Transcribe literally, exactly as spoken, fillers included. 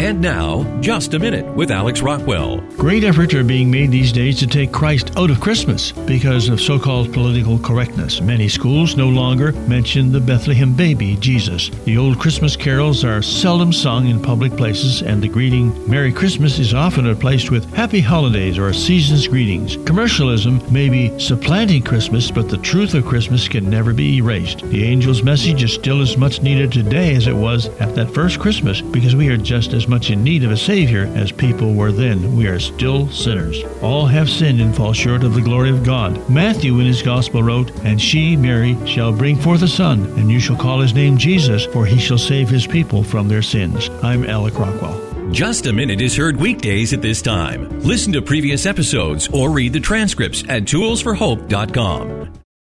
And now, Just a Minute with Alex Rockwell. Great efforts are being made these days to take Christ out of Christmas because of so-called political correctness. Many schools no longer mention the Bethlehem baby, Jesus. The old Christmas carols are seldom sung in public places, and the greeting Merry Christmas is often replaced with Happy Holidays or Season's Greetings. Commercialism may be supplanting Christmas, but the truth of Christmas can never be erased. The angel's message is still as much needed today as it was at that first Christmas, because we are just as much in need of a Savior as people were then. We are still sinners. All have sinned and fall short of the glory of God. Matthew in his gospel wrote, And she, Mary, shall bring forth a son, and you shall call his name Jesus, for he shall save his people from their sins. I'm Alex Rockwell. Just a Minute is heard weekdays at this time. Listen to previous episodes or read the transcripts at tools for hope dot com.